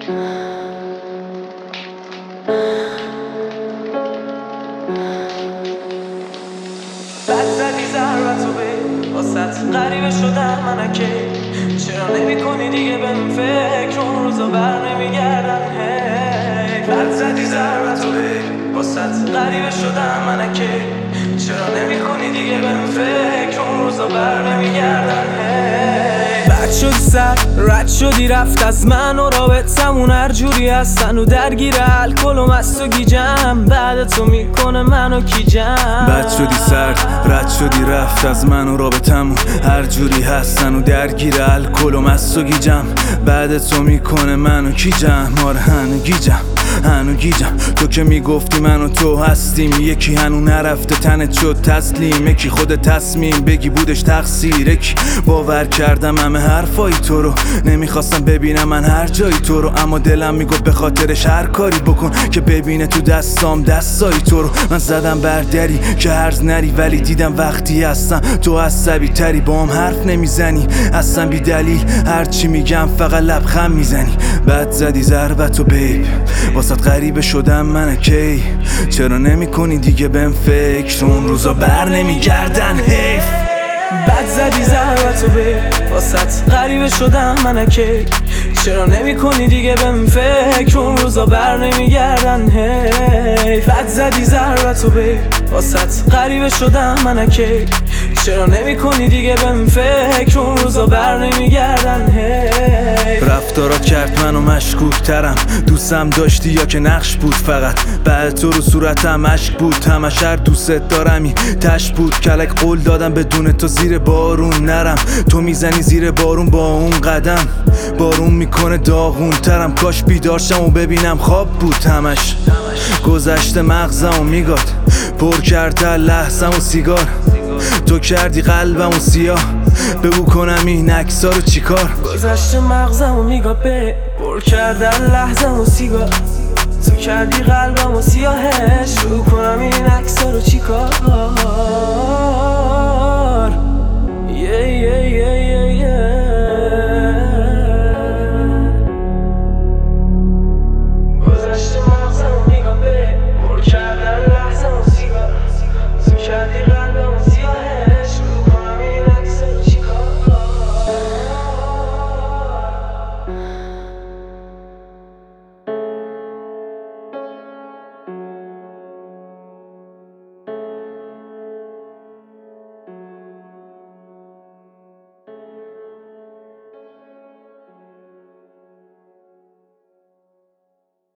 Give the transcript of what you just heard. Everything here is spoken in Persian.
بد زدی ضربتو به واسط غریبه شدم منکی. چرا نمی کنی دیگه بهم فکر، اون روزا بر نمیگردن هی. بد زدی ضربتو به واسط غریبه شدم منکی. چرا نمی کنی دیگه بهم فکر، اون روزا بر نمیگردن هی. بد شدی سر رد شدی رفت از من و رابطمون هر جوری هستن و درگیر الکل و مست و گیجم. بعد تو میکنه منو کیجم. بد شدی سرد رد شدی رفت از من و رابطمون هر جوری هستن و درگیر الکل و مست و گیجم. بعد تو میکنه منو کیجم. آره هنو گیجم تو که میگفتی من و تو هستیم یکی، هنو نرفته تنت شد تسلیم. یکی خود تصمیم بگی بودش تقصیر. یکی باور کردم همه حرفای تو رو، نمیخواستم ببینم من هر جایی تو رو، اما دلم میگفت به خاطرش هر کاری بکن که ببینه تو دستام دستای تو رو. من زدم بر دری که هرز نری، ولی دیدم وقتی هستم تو عصبی تری. با هم حرف نمیزنی اصلا بی دلیل، هرچی میگم فقط لبخند میزنی. بد زدی ضربتو بیب واسات غریبه شدم من کی. چرا نمی کنی دیگه بهم فکر، اون روزا بر نمیگردن حیف. بد زدی ضربتو به واسط غریبه شدم من کی. چرا نمی کنی دیگه بهم فکر، اون روزا بر نمیگردن هی. بد زدی ضربتو به واسط غریبه شدم من کی. چرا نمی کنی دیگه بهم فکر، اون روزا بر نمیگردن هی. رفتارات کرد منو مشکوک ترم، دوستم داشتی یا که نقش بود فقط. بعد تو رو صورتم عشق بود، همش هر دوست دارمی تش بود. کلک قول دادم بدون تو زیر بارون نرم، تو میزنی زیر بارون با اون قدم. بارون میکنه داغون ترم، کاش بیدارشم و ببینم خواب بود همش. گذشته مغزمو میگاد پر کرد لحظم و سیگار. تو کردی قلبمو سیاه، بگو کنم این عکس‌ها رو چیکار. گذشته مغزمو میگه به پر کردن لحظمو سیگار. تو کردی قلبمو سیاهش، بگو کنم این عکس‌ها رو چیکار.